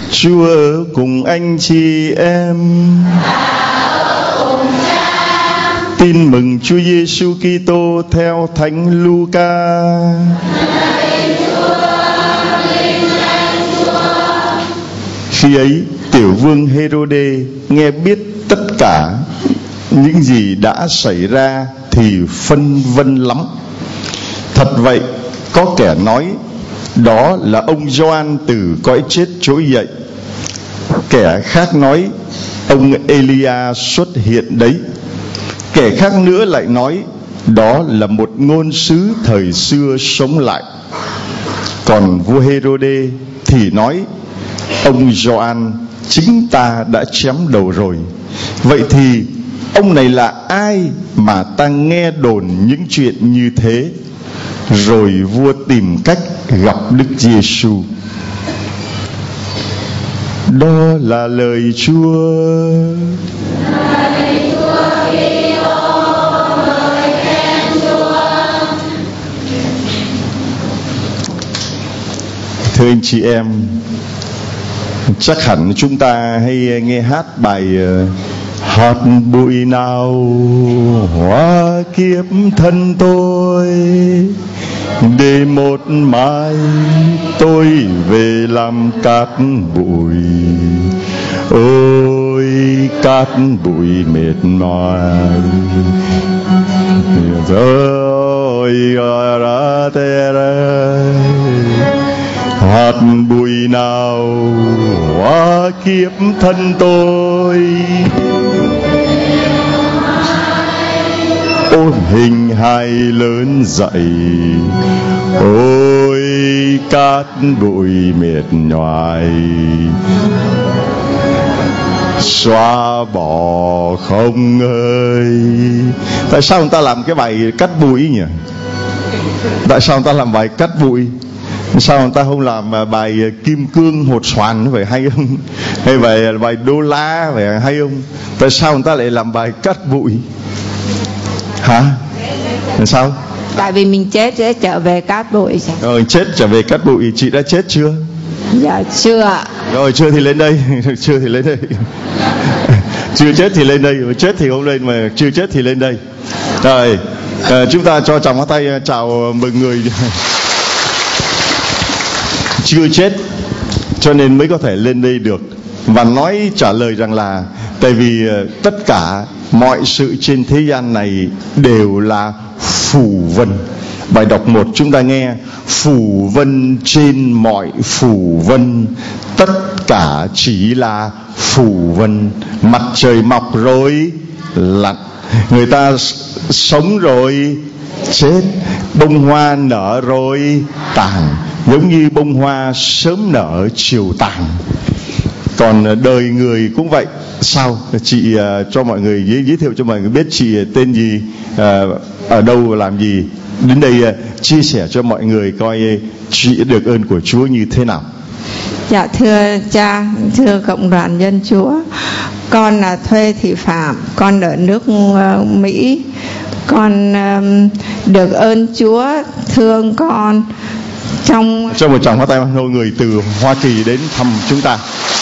Chúa ở cùng anh chị em. Tin mừng Chúa Giêsu Kitô theo Thánh Luca. Khi ấy, tiểu vương Hêrôđê nghe biết tất cả những gì đã xảy ra thì phân vân lắm. Thật vậy, có kẻ nói đó là ông Gioan từ cõi chết trỗi dậy. Kẻ khác nói ông Elia xuất hiện đấy. Kẻ khác nữa lại nói đó là một ngôn sứ thời xưa sống lại. Còn vua Hêrôđê thì nói ông Gioan chính ta đã chém đầu rồi. Vậy thì ông này là ai mà ta nghe đồn những chuyện như thế? Rồi vua tìm cách gặp Đức Giêsu. Đó là lời Chúa. Thưa anh chị em, chắc hẳn chúng ta hay nghe hát bài hạt bụi nào hóa kiếp thân tôi, để một mai tôi về làm cát bụi. Ôi cát bụi mệt mỏi rồi ra thế hạt bụi nào hóa kiếp thân tôi, ôm hình hài lớn dậy. Ôi cát bụi mệt nhoài xóa bỏ không ơi. Tại sao người ta làm cái bài cắt bụi nhỉ? Tại sao người ta làm bài cắt bụi? Sao người ta không làm bài kim cương hột xoàn phải hay không? Hay bài đô la phải hay không? Tại sao người ta lại làm bài cắt bụi? Hả? Sao? Tại vì mình chết sẽ trở về cát bụi. Chết trở về cát bụi. Chị đã chết chưa? Dạ chưa ạ. Rồi chưa thì lên đây. Chưa thì lên đây. Chưa chết thì lên đây. Chết thì không lên, mà chưa chết thì lên đây. Rồi chúng ta cho chồng tay chào mừng người chưa chết cho nên mới có thể lên đây được. Và nói trả lời rằng là tại vì tất cả mọi sự trên thế gian này đều là phù vân. Bài đọc 1 chúng ta nghe: phù vân trên mọi phù vân, tất cả chỉ là phù vân. Mặt trời mọc rồi lặn, người ta sống rồi chết, bông hoa nở rồi tàn, giống như bông hoa sớm nở chiều tàn. Còn đời người cũng vậy. Sao? Chị cho mọi người giới thiệu cho mọi người biết chị tên gì, ở đâu, làm gì, đến đây chia sẻ cho mọi người coi chị được ơn của Chúa như thế nào. Dạ thưa cha, thưa cộng đoàn dân Chúa, con là Thuê Thị Phạm, con ở nước Mỹ. Con được ơn Chúa thương con trong một tràng hoa tay người từ Hoa Kỳ đến thăm chúng ta.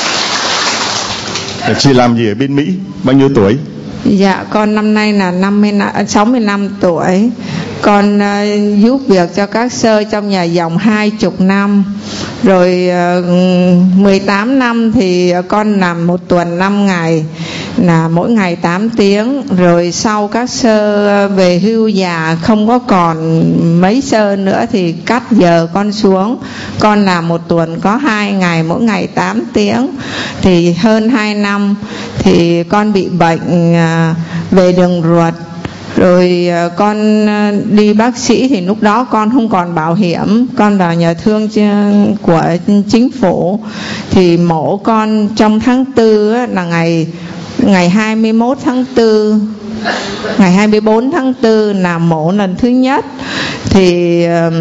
Chị làm gì ở bên Mỹ? Bao nhiêu tuổi? Dạ con năm nay là 65 tuổi. Con giúp việc cho các sơ trong nhà dòng 20 năm. Rồi 18 năm thì con làm 1 tuần 5 ngày, là mỗi ngày 8 tiếng. Rồi sau các sơ về hưu già không có còn mấy sơ nữa thì cắt giờ con xuống. Con làm 1 tuần có 2 ngày, mỗi ngày 8 tiếng. Thì hơn 2 năm thì con bị bệnh về đường ruột. Rồi con đi bác sĩ thì lúc đó con không còn bảo hiểm. Con vào nhà thương của chính phủ thì mổ con trong tháng 4 là ngày 21 tháng 4, ngày 24 tháng 4 là mổ lần thứ nhất. Thì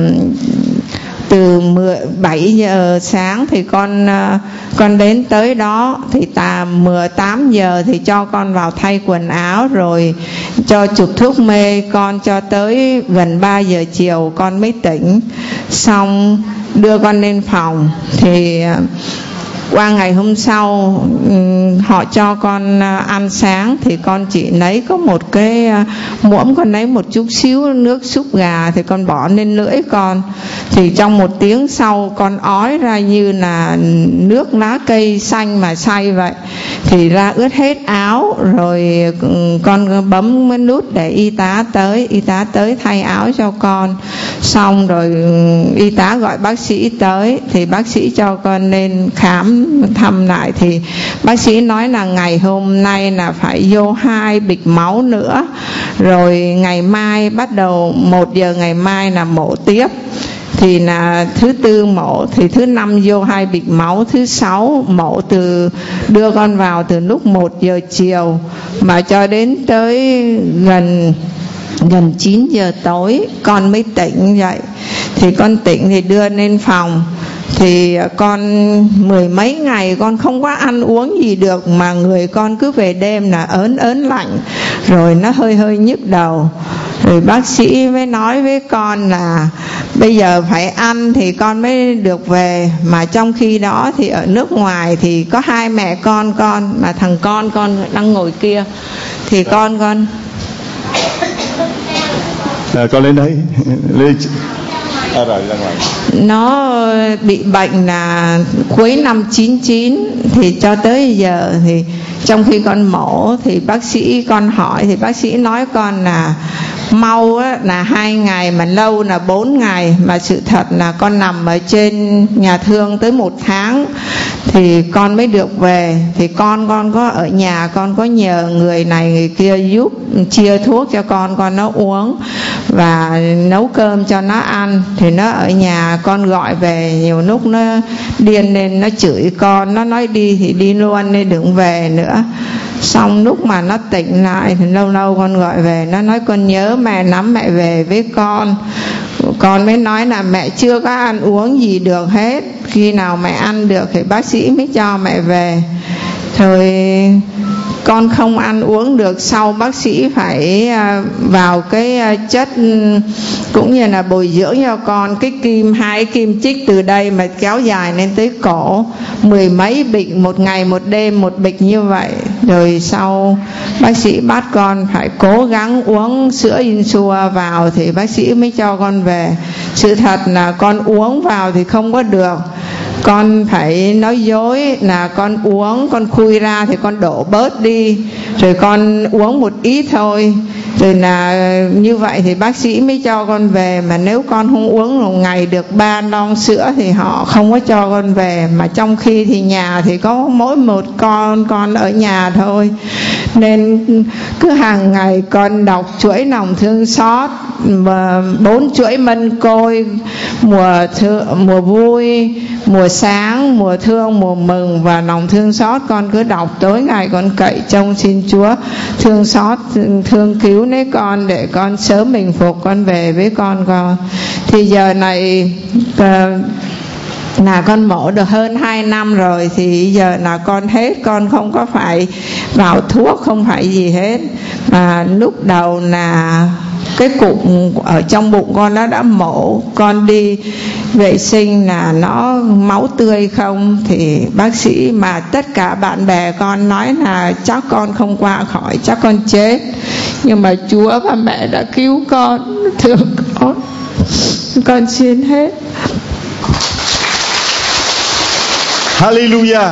từ 7 giờ sáng thì con đến tới đó thì 18 giờ thì cho con vào thay quần áo rồi cho chụp thuốc mê con, cho tới gần 3 giờ chiều con mới tỉnh. Xong đưa con lên phòng thì Qua ngày hôm sau họ cho con ăn sáng thì con chỉ lấy có một cái muỗng, con lấy một chút xíu nước súp gà thì con bỏ lên lưỡi con, thì trong 1 tiếng sau con ói ra như là nước lá cây xanh mà xay vậy, thì ra ướt hết áo. Rồi con bấm nút để y tá tới thay áo cho con. Xong rồi y tá gọi bác sĩ tới thì bác sĩ cho con lên khám thăm lại, thì bác sĩ nói là ngày hôm nay là phải vô 2 bịch máu nữa, rồi ngày mai bắt đầu 1 giờ ngày mai là mổ tiếp. Thì là thứ Tư mổ, thì thứ Năm vô 2 bịch máu, thứ Sáu mổ, đưa con vào từ lúc 1 giờ chiều mà cho đến tới gần 9 giờ tối con mới tỉnh dậy. Thì con tỉnh thì đưa lên phòng, thì con 10 mấy ngày con không có ăn uống gì được, mà người con cứ về đêm là ớn lạnh, rồi nó hơi nhức đầu. Rồi bác sĩ mới nói với con là bây giờ phải ăn thì con mới được về. Mà trong khi đó thì ở nước ngoài thì có 2 mẹ con mà thằng con đang ngồi kia, thì con lên đấy lên rồi ra ngoài. Nó bị bệnh là cuối năm 99, thì cho tới giờ thì trong khi con mổ thì bác sĩ con hỏi, thì bác sĩ nói con là mau là 2 ngày, mà lâu là 4 ngày. Mà sự thật là con nằm ở trên nhà thương tới 1 tháng thì con mới được về. Thì con có ở nhà, con có nhờ người này người kia giúp chia thuốc cho con nó uống và nấu cơm cho nó ăn. Thì nó ở nhà, con gọi về nhiều lúc nó điên lên, nó chửi con, nó nói đi thì đi luôn, nên đừng về nữa. Xong lúc mà nó tỉnh lại thì lâu lâu con gọi về, nó nói con nhớ mẹ lắm, mẹ về với con. Con mới nói là mẹ chưa có ăn uống gì được hết, khi nào mẹ ăn được thì bác sĩ mới cho mẹ về. Rồi con không ăn uống được, sau bác sĩ phải vào cái chất cũng như là bồi dưỡng cho con cái kim, 2 kim chích từ đây mà kéo dài lên tới cổ, 10 mấy bịch, 1 ngày 1 đêm 1 bịch như vậy. Rồi sau bác sĩ bắt con phải cố gắng uống sữa Insua vào thì bác sĩ mới cho con về. Sự thật là con uống vào thì không có được, con phải nói dối là con uống, con khui ra thì con đổ bớt đi, rồi con uống một ít thôi. Rồi là như vậy thì bác sĩ mới cho con về. Mà nếu con không uống một ngày được 3 lon sữa thì họ không có cho con về. Mà trong khi thì nhà thì có mỗi một con ở nhà thôi, nên cứ hàng ngày con đọc chuỗi lòng thương xót, 4 chuỗi mân côi, mùa vui, mùa sáng, mùa thương, mùa mừng và lòng thương xót. Con cứ đọc tối ngày, con cậy trông xin Chúa thương xót, thương cứu lấy con để con sớm bình phục, con về với con. Thì giờ này là con mổ được hơn 2 năm rồi, thì giờ là con hết, con không có phải vào thuốc, không phải gì hết. Mà lúc đầu là cái cụm ở trong bụng con nó đã mổ, con đi vệ sinh là nó máu tươi không, thì bác sĩ mà tất cả bạn bè con nói là chắc con không qua khỏi, chắc con chết. Nhưng mà Chúa và mẹ đã cứu con, thương con xin hết. Hallelujah,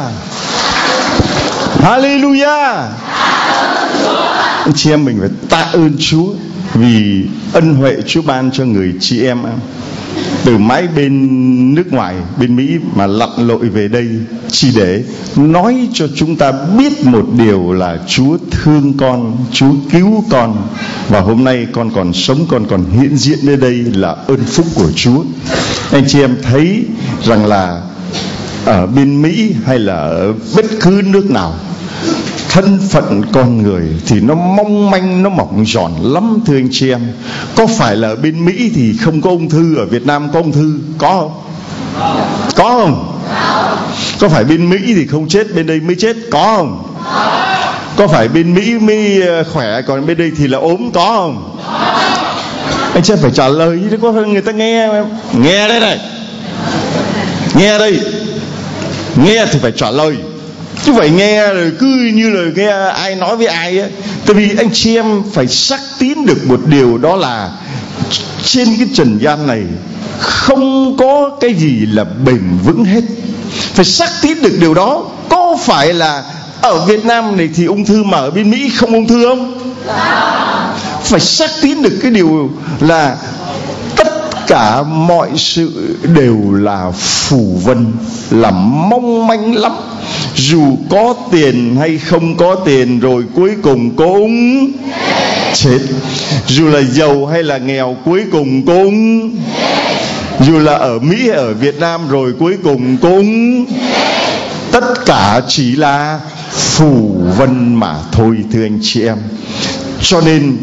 Hallelujah. Anh chị em mình phải tạ ơn Chúa vì ân huệ Chúa ban cho người chị em từ mãi bên nước ngoài, bên Mỹ mà lặn lội về đây chỉ để nói cho chúng ta biết một điều là Chúa thương con, Chúa cứu con, và hôm nay con còn sống, con còn hiện diện nơi đây là ơn phúc của Chúa. Anh chị em thấy rằng là ở bên Mỹ hay là ở bất cứ nước nào, thân phận con người thì nó mong manh, nó mỏng giòn lắm thưa anh chị em. Có phải là ở bên Mỹ thì không có ung thư, ở Việt Nam có ung thư, có không? Có không? Có phải bên Mỹ thì không chết, bên đây mới chết, có không? Có phải bên Mỹ mới khỏe, còn bên đây thì là ốm, có không? Anh chị em phải trả lời chứ, có người ta nghe đây này, nghe đây. Nghe thì phải trả lời, chứ phải nghe rồi cứ như là nghe ai nói với ai ấy. Tại vì anh chị em phải xác tín được một điều, đó là trên cái trần gian này không có cái gì là bền vững hết. Phải xác tín được điều đó. Có phải là ở Việt Nam này thì ung thư mà ở bên Mỹ không ung thư không? Phải xác tín được cái điều là tất cả mọi sự đều là phù vân, là mong manh lắm. Dù có tiền hay không có tiền, rồi cuối cùng cũng chết. Dù là giàu hay là nghèo, cuối cùng cũng dù là ở Mỹ hay ở Việt Nam, rồi cuối cùng cũng tất cả chỉ là phù vân mà thôi, thưa anh chị em. Cho nên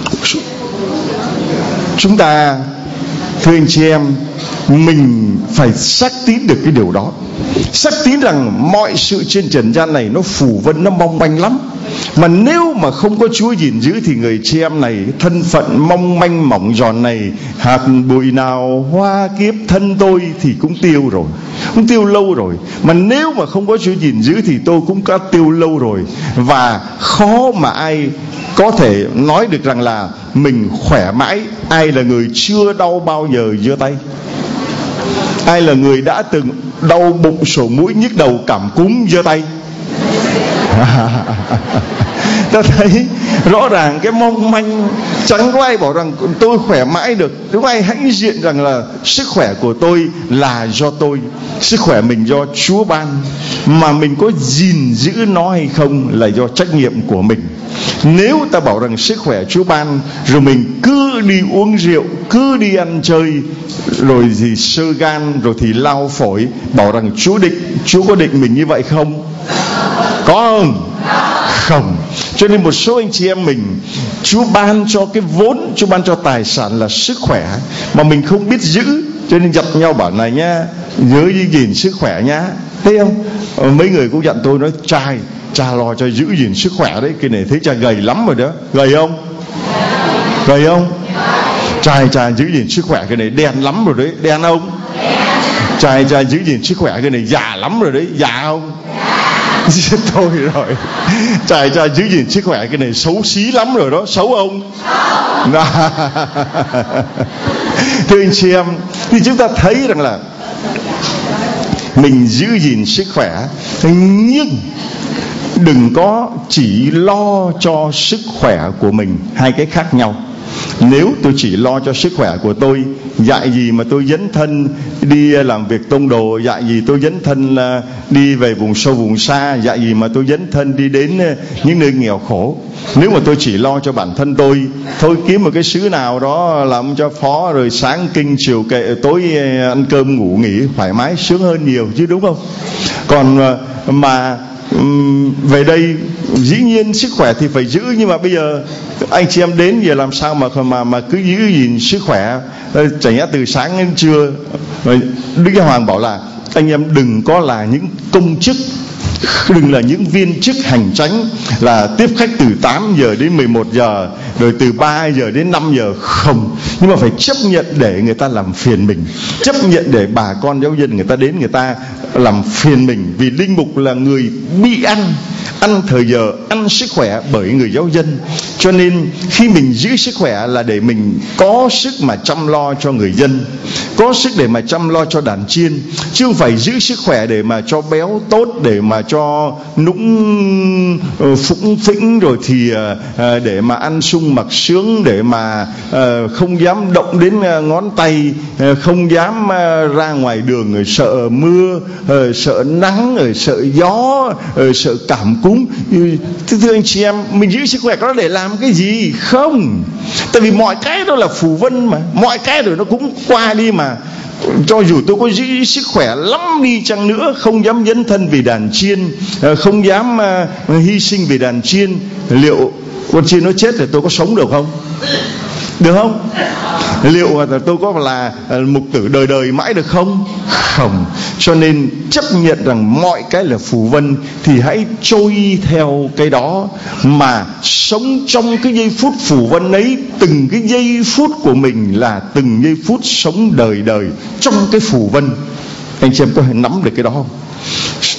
chúng ta, thưa anh chị em, mình phải xác tín được cái điều đó. Xác tín rằng mọi sự trên trần gian này nó phù vân, nó mong manh lắm. Mà nếu mà không có Chúa gìn giữ thì người chị em này, thân phận mong manh mỏng giòn này, hạt bụi nào hoa kiếp thân tôi thì cũng tiêu rồi, cũng tiêu lâu rồi. Mà nếu mà không có Chúa gìn giữ thì tôi cũng đã tiêu lâu rồi. Và khó mà ai có thể nói được rằng là mình khỏe mãi. Ai là người chưa đau bao giờ giơ tay? Ai là người đã từng đau bụng, sổ mũi, nhức đầu, cảm cúm giơ tay? Ta thấy rõ ràng cái mong manh. Chẳng có ai bảo rằng tôi khỏe mãi được. Không ai hãnh diện rằng là sức khỏe của tôi là do tôi, sức khỏe mình do Chúa ban. Mà mình có gìn giữ nó hay không là do trách nhiệm của mình. Nếu ta bảo rằng sức khỏe Chúa ban, rồi mình cứ đi uống rượu, cứ đi ăn chơi, rồi thì xơ gan, rồi thì lao phổi, bảo rằng Chúa có định mình như vậy không? Có không? Không. Cho nên một số anh chị em mình, Chúa ban cho cái vốn, Chúa ban cho tài sản là sức khỏe, mà mình không biết giữ. Cho nên dặn nhau bảo này nhá, nhớ đi gìn sức khỏe nhá. Thấy không? Mấy người cũng dặn tôi nói cha lo cho giữ gìn sức khỏe đấy. Cái này thấy cha gầy lắm rồi đó. Gầy không? Gầy không? Cha giữ gìn sức khỏe, cái này đen lắm rồi đấy. Đen không? Cha giữ gìn sức khỏe, cái này già lắm rồi đấy. Già không? Thôi rồi. Cha giữ gìn sức khỏe, cái này xấu xí lắm rồi đó. Xấu không? Thưa anh chị em, thì chúng ta thấy rằng là mình giữ gìn sức khỏe, nhưng đừng có chỉ lo cho sức khỏe của mình. Hai cái khác nhau. Nếu tôi chỉ lo cho sức khỏe của tôi, dạy gì mà tôi dấn thân đi làm việc tông đồ, dạy gì tôi dấn thân đi về vùng sâu vùng xa, dạy gì mà tôi dấn thân đi đến những nơi nghèo khổ. Nếu mà tôi chỉ lo cho bản thân tôi, thôi kiếm một cái xứ nào đó làm cho phó, rồi sáng kinh chiều kệ, tối ăn cơm ngủ nghỉ thoải mái, sướng hơn nhiều chứ, đúng không? Còn mà về đây dĩ nhiên sức khỏe thì phải giữ, nhưng mà bây giờ anh chị em đến giờ làm sao mà cứ giữ gìn sức khỏe? Chẳng nhẽ từ sáng đến trưa. Đức Giáo Hoàng bảo là anh em đừng có là những công chức, đừng là những viên chức hành chánh là tiếp khách từ 8 giờ đến 11 giờ, rồi từ 3 giờ đến 5 giờ. Không. Nhưng mà phải chấp nhận để người ta làm phiền mình, chấp nhận để bà con giáo dân người ta đến, người ta làm phiền mình. Vì linh mục là người bị ăn thời giờ, ăn sức khỏe bởi người giáo dân. Cho nên khi mình giữ sức khỏe là để mình có sức mà chăm lo cho người dân, có sức để mà chăm lo cho đàn chiên, chứ không phải giữ sức khỏe để mà cho béo tốt, để mà cho nũng phũng phĩnh, rồi thì để mà ăn sung mặc sướng, để mà không dám động đến ngón tay, không dám ra ngoài đường, rồi sợ mưa, sợ nắng, rồi sợ gió, sợ cảm cúm. Thưa anh chị em, mình giữ sức khỏe đó để làm cái gì? Không. Tại vì mọi cái đó là phù vân mà, mọi cái rồi nó cũng qua đi mà. Cho dù tôi có giữ sức khỏe lắm đi chăng nữa, không dám dấn thân vì đàn chiên, không dám hy sinh vì đàn chiên, liệu con chiên nó chết thì tôi có sống được không? Được không? Liệu tôi có là mục tử đời đời mãi được không? Không. Cho nên chấp nhận rằng mọi cái là phù vân, thì hãy trôi theo cái đó mà sống trong cái giây phút phù vân ấy. Từng cái giây phút của mình là từng giây phút sống đời đời trong cái phù vân. Anh chị em có thể nắm được cái đó không?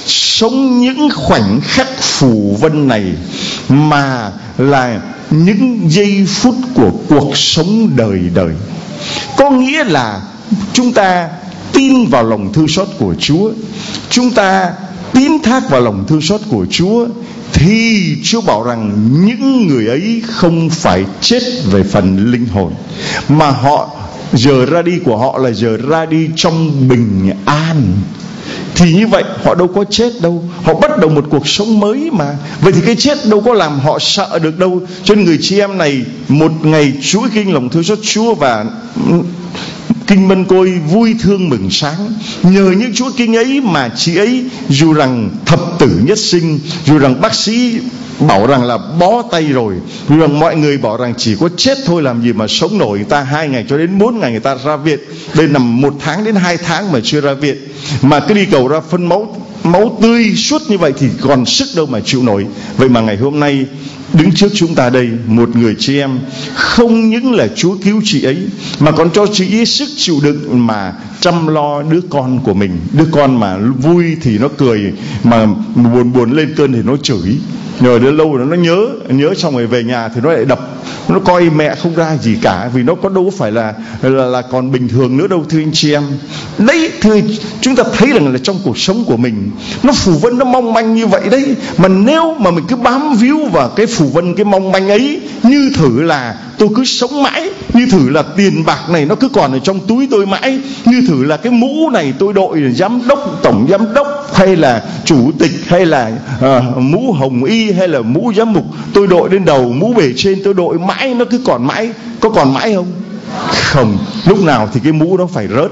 sống những khoảnh khắc phù vân này, mà là những giây phút của cuộc sống đời đời. Có nghĩa là chúng ta tin vào lòng thương xót của Chúa, chúng ta tín thác vào lòng thương xót của Chúa, thì Chúa bảo rằng những người ấy không phải chết về phần linh hồn, mà họ, giờ ra đi của họ là giờ ra đi trong bình an. Thì như vậy họ đâu có chết đâu, họ bắt đầu một cuộc sống mới mà. Vậy thì cái chết đâu có làm họ sợ được đâu. Cho nên người chị em này một ngày chuỗi kinh lòng thương xót Chúa và kinh Mân Côi vui thương mừng sáng. Nhờ những chuỗi kinh ấy mà chị ấy, dù rằng thập tử nhất sinh, dù rằng bác sĩ bảo rằng là bó tay rồi, dù rằng mọi người bảo rằng chỉ có chết thôi làm gì mà sống nổi, người ta 2 ngày cho đến 4 ngày người ta ra viện, đây nằm 1 tháng đến 2 tháng mà chưa ra viện, mà cứ đi cầu ra phân máu tươi suốt như vậy thì còn sức đâu mà chịu nổi. Vậy mà ngày hôm nay đứng trước chúng ta đây, một người chị em không những là Chúa cứu chị ấy, mà còn cho chị ấy sức chịu đựng mà chăm lo đứa con của mình. Đứa con mà vui thì nó cười, mà buồn lên cơn thì nó chửi. Nhờ đến lâu rồi nó nhớ xong rồi về nhà thì nó lại đập, nó coi mẹ không ra gì cả, vì nó có đâu phải là còn bình thường nữa đâu, thưa anh chị em. Đấy, thưa chúng ta thấy rằng là trong cuộc sống của mình nó phù vân, nó mong manh như vậy đấy. Mà nếu mà mình cứ bám víu vào cái phù vân, cái mong manh ấy, như thử là tôi cứ sống mãi, như thử là tiền bạc này nó cứ còn ở trong túi tôi mãi, như thử là cái mũ này tôi đội giám đốc, tổng giám đốc, hay là chủ tịch, hay là mũ hồng y, hay là mũ giám mục tôi đội lên đầu, mũ bề trên tôi đội mãi, nó cứ còn mãi. Có còn mãi không? Không. Lúc nào thì cái mũ nó phải rớt.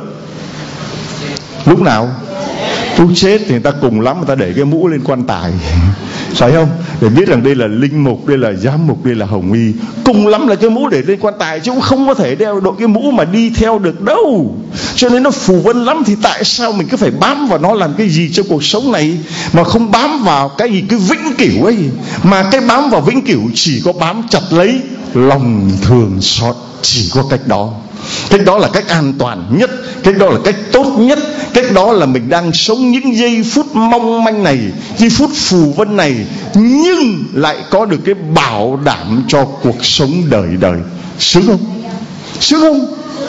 Lúc nào tôi chết thì người ta cùng lắm người ta để cái mũ lên quan tài, phải không? Để biết rằng đây là linh mục, đây là giám mục, đây là hồng y. Cùng lắm là cái mũ để lên quan tài, chứ cũng không có thể đeo đội cái mũ mà đi theo được đâu. Cho nên nó phù vân lắm. Thì tại sao mình cứ phải bám vào nó làm cái gì trong cuộc sống này, mà không bám vào cái gì cái vĩnh cửu ấy? Mà cái bám vào vĩnh cửu chỉ có bám chặt lấy lòng thương xót, chỉ có cách đó. Cách đó là cách an toàn nhất, cách đó là cách tốt nhất, cách đó là mình đang sống những giây phút mong manh này, giây phút phù vân này, nhưng lại có được cái bảo đảm cho cuộc sống đời đời. Sướng không? Sướng không?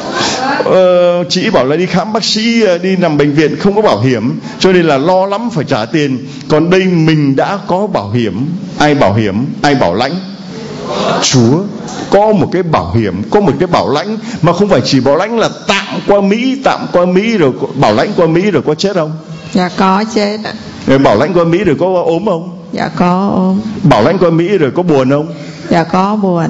Chị bảo là đi khám bác sĩ, đi nằm bệnh viện không có bảo hiểm, cho nên là lo lắm phải trả tiền. Còn đây mình đã có bảo hiểm. Ai bảo hiểm? Ai bảo lãnh? Chúa. Có một cái bảo hiểm, có một cái bảo lãnh, mà không phải chỉ bảo lãnh là tạm qua Mỹ rồi, bảo lãnh qua Mỹ rồi có chết không? Dạ có chết ạ. Bảo lãnh qua Mỹ rồi có ốm không? Dạ có ốm. Bảo lãnh qua Mỹ rồi có buồn không? Dạ có buồn.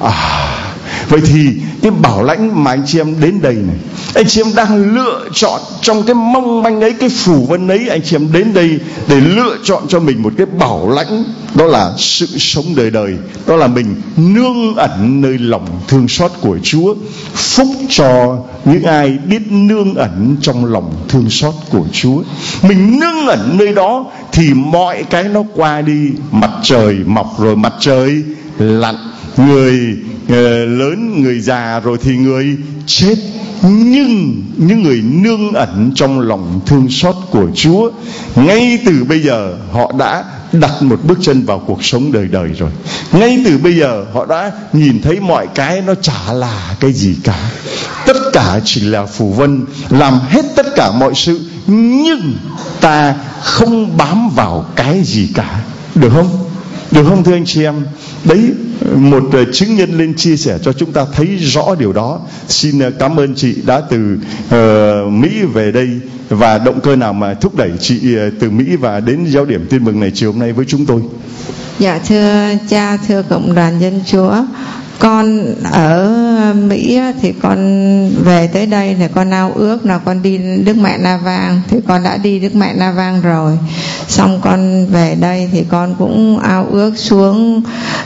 Vậy thì cái bảo lãnh mà anh chị em đến đây này, anh chị em đang lựa chọn trong cái mong manh ấy, cái phù vân ấy, anh chị em đến đây để lựa chọn cho mình một cái bảo lãnh, đó là sự sống đời đời, đó là mình nương ẩn nơi lòng thương xót của Chúa. Phúc cho những ai biết nương ẩn trong lòng thương xót của Chúa. Mình nương ẩn nơi đó thì mọi cái nó qua đi. Mặt trời mọc rồi mặt trời lặn, người lớn, người già rồi thì người chết, nhưng những người nương ẩn trong lòng thương xót của Chúa, ngay từ bây giờ họ đã đặt một bước chân vào cuộc sống đời đời rồi. Ngay từ bây giờ họ đã nhìn thấy mọi cái nó chả là cái gì cả, tất cả chỉ là phù vân, làm hết tất cả mọi sự, nhưng ta không bám vào cái gì cả. Được không? Được không thưa anh chị em? Đấy, một chứng nhân lên chia sẻ cho chúng ta thấy rõ điều đó. Xin cảm ơn chị đã từ Mỹ về đây, và động cơ nào mà thúc đẩy chị từ Mỹ và đến giáo điểm Tin Mừng này chiều hôm nay với chúng tôi? Dạ thưa cha, thưa Cộng đoàn Dân Chúa, con ở Mỹ thì con về tới đây thì con ao ước là con đi Đức Mẹ Na Vang, thì con đã đi Đức Mẹ Na Vang rồi. Xong con về đây thì con cũng ao ước xuống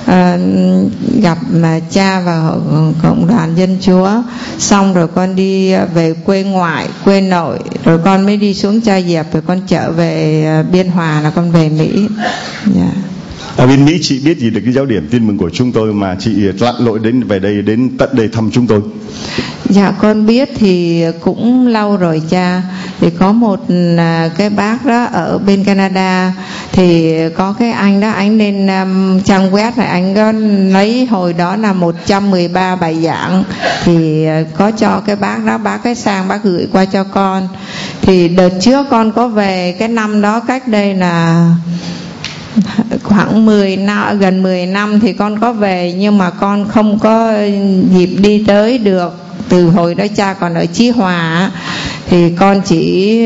gặp cha và Cộng đoàn Dân Chúa. Xong rồi con đi về quê ngoại, quê nội, rồi con mới đi xuống Cha Diệp, rồi con trở về Biên Hòa là con về Mỹ. Yeah. Ở bên Mỹ chị biết gì được cái giáo điểm tin mừng của chúng tôi mà chị lặn lội đến tận đây thăm chúng tôi? Dạ con biết thì cũng lâu rồi cha. Thì có một cái bác đó ở bên Canada, thì có cái anh đó, anh lên trang web này, anh có lấy hồi đó là 113 bài giảng, thì có cho cái bác đó, bác cái sang bác gửi qua cho con. Thì đợt trước con có về, cái năm đó cách đây là khoảng 10 năm, gần 10 năm thì con có về, nhưng mà con không có dịp đi tới được. Từ hồi đó cha còn ở Chí Hòa thì con chỉ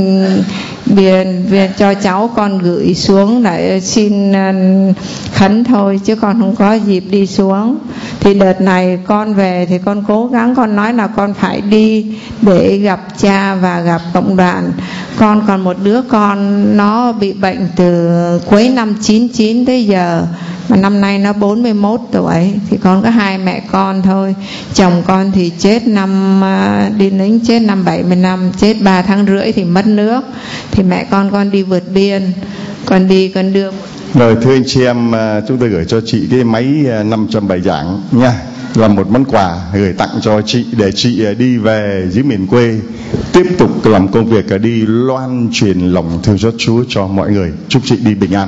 cho cháu con gửi xuống để xin khấn thôi, chứ con không có dịp đi xuống. Thì đợt này con về thì con cố gắng, con nói là con phải đi để gặp cha và gặp cộng đoàn. Con còn một đứa con nó bị bệnh từ cuối năm 99 tới giờ, mà năm nay nó 41 tuổi. Thì con có hai mẹ con thôi. Chồng con thì chết năm đi lính, chết năm 75, chết 3 tháng rưỡi thì mất nước. Thì mẹ con đi vượt biên, con đưa. Rồi thưa anh chị em, chúng tôi gửi cho chị cái máy 500 bài giảng nha, là một món quà gửi tặng cho chị, để chị đi về dưới miền quê tiếp tục làm công việc đi loan truyền lòng thương xót Chúa cho mọi người. Chúc chị đi bình an.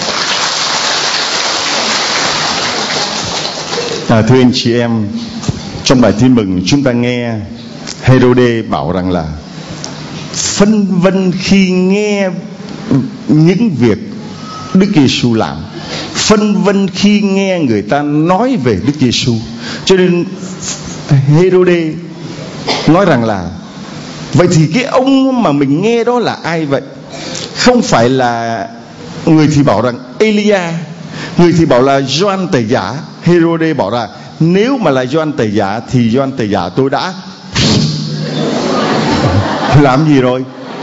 Thưa anh chị em, trong bài tin mừng chúng ta nghe Herode bảo rằng là phân vân khi nghe những việc Đức Giêsu làm, phân vân khi nghe người ta nói về Đức Giêsu. Cho nên Herode nói rằng là vậy thì cái ông mà mình nghe đó là ai vậy? Không phải là, người thì bảo rằng Elia, người thì bảo là Gioan Tẩy Giả. Herode bảo là nếu mà là Gioan Tẩy Giả thì Gioan Tẩy Giả tôi đã làm gì rồi?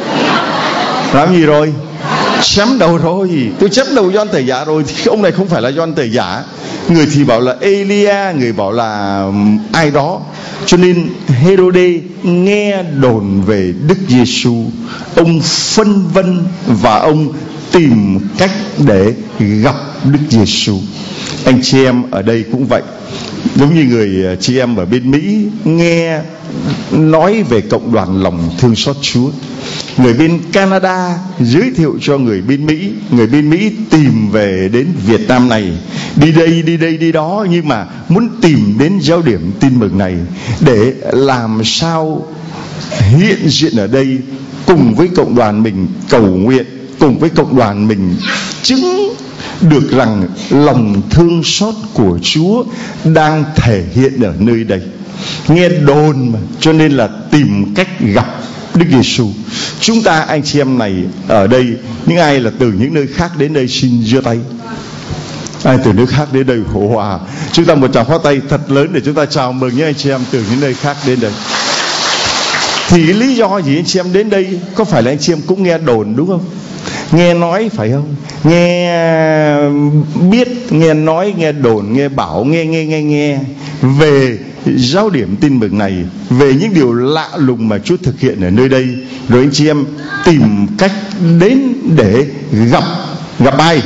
Chém đầu rồi. Tôi chém đầu Gioan Tẩy Giả rồi. Thì ông này không phải là Gioan Tẩy Giả. Người thì bảo là Elia, người bảo là ai đó. Cho nên Herode nghe đồn về Đức Giêsu, ông phân vân và ông tìm cách để gặp Đức Giêsu. Anh chị em ở đây cũng vậy. Giống như người chị em ở bên Mỹ nghe nói về cộng đoàn lòng thương xót Chúa, người bên Canada giới thiệu cho người bên Mỹ, người bên Mỹ tìm về đến Việt Nam này, đi đây đi đó, nhưng mà muốn tìm đến giáo điểm tin mừng này để làm sao hiện diện ở đây cùng với cộng đoàn mình cầu nguyện, cùng với cộng đoàn mình chứng được rằng lòng thương xót của Chúa đang thể hiện ở nơi đây. Nghe đồn mà, cho nên là tìm cách gặp Đức Giêsu. Chúng ta anh chị em này ở đây, những ai là từ những nơi khác đến đây xin giơ tay. Ai từ nước khác đến đây? Wow. Chúng ta một tràng pháo tay thật lớn để chúng ta chào mừng những anh chị em từ những nơi khác đến đây. Thì cái lý do gì anh chị em đến đây? Có phải là anh chị em cũng nghe đồn đúng không? Nghe nói phải không? Nghe biết, nghe nói, nghe đồn, nghe bảo, nghe về giáo điểm tin mừng này, về những điều lạ lùng mà Chúa thực hiện ở nơi đây. Rồi anh chị em tìm cách đến để gặp ai?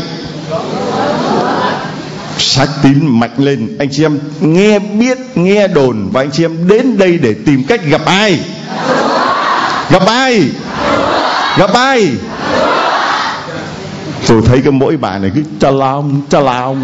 Sách tín mạnh lên. Anh chị em nghe biết, nghe đồn, và anh chị em đến đây để tìm cách gặp ai? Gặp ai? Tôi thấy cái mỗi bài này cứ cha long.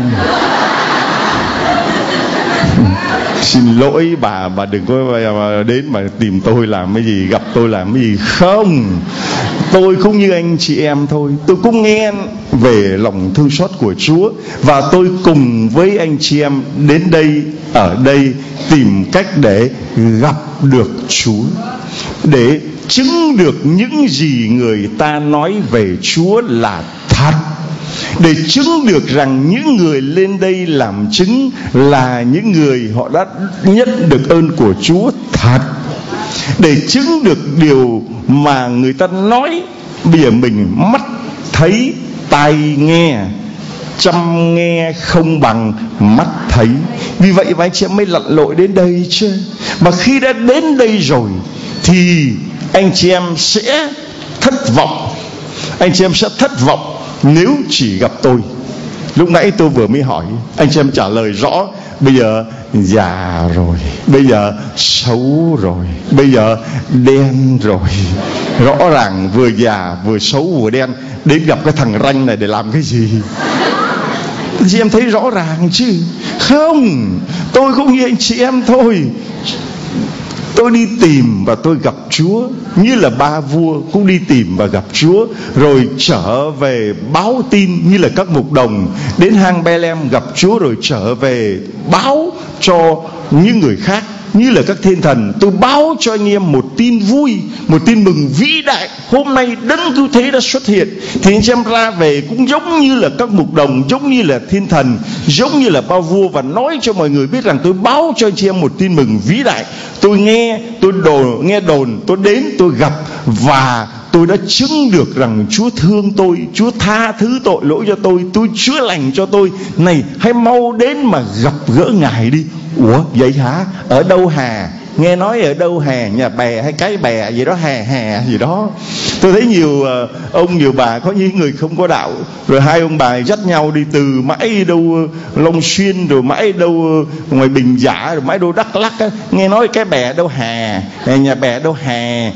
Xin lỗi bà đừng có đến mà tìm tôi làm cái gì, gặp tôi làm cái gì. Không, tôi cũng như anh chị em thôi. Tôi cũng nghe về lòng thương xót của Chúa, và tôi cùng với anh chị em đến đây, ở đây tìm cách để gặp được Chúa, để chứng được những gì người ta nói về Chúa là thật, để chứng được rằng những người lên đây làm chứng là những người họ đã nhận được ơn của Chúa thật, để chứng được điều mà người ta nói. Bây giờ mình mắt thấy, tai nghe, chăm nghe không bằng mắt thấy. Vì vậy mà anh chị em mới lặn lội đến đây chứ. Mà khi đã đến đây rồi thì anh chị em sẽ thất vọng. Anh chị em sẽ thất vọng nếu chỉ gặp tôi. Lúc nãy tôi vừa mới hỏi, anh chị em trả lời rõ. Bây giờ già rồi, bây giờ xấu rồi, bây giờ đen rồi. Rõ ràng vừa già vừa xấu vừa đen, đến gặp cái thằng ranh này để làm cái gì? Anh chị em thấy rõ ràng chứ? Không, tôi cũng như anh chị em thôi. Tôi đi tìm và tôi gặp Chúa, như là ba vua cũng đi tìm và gặp Chúa, rồi trở về báo tin như là các mục đồng đến hang Bethlehem gặp Chúa, rồi trở về báo cho những người khác như là các thiên thần. Tôi báo cho anh em một tin vui, một tin mừng vĩ đại. Hôm nay đấng cứu thế đã xuất hiện. Thì anh em ra về cũng giống như là các mục đồng, giống như là thiên thần, giống như là bao vua, và nói cho mọi người biết rằng tôi báo cho anh em một tin mừng vĩ đại. Tôi nghe đồn, tôi đến, tôi gặp, và tôi đã chứng được rằng Chúa thương tôi, Chúa tha thứ tội lỗi cho tôi chữa lành cho tôi. Này, hãy mau đến mà gặp gỡ Ngài đi. Ủa vậy hả? Ở đâu hà? Nghe nói ở đâu hà? Nhà bè hay cái bè gì đó, hà gì đó. Tôi thấy nhiều ông nhiều bà, có những người không có đạo, rồi hai ông bà dắt nhau đi từ mãi đâu Long Xuyên, rồi mãi đâu ngoài Bình Giả, rồi mãi đâu Đắk Lắk á. Nghe nói cái bè đâu hà, nhà bè đâu hà,